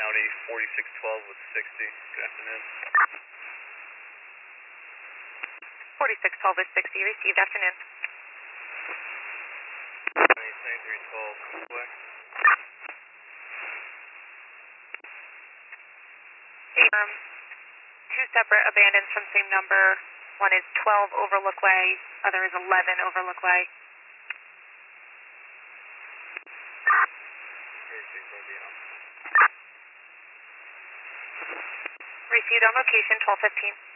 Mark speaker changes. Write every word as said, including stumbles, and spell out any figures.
Speaker 1: County, forty-six twelve with sixty. Good afternoon.
Speaker 2: forty-six twelve with sixty, received. Afternoon.
Speaker 1: twenty-three twelve, way.
Speaker 2: Um, two separate abandons from same number. One is twelve Overlook Way, other is eleven Overlook Way. Received on location, twelve fifteen.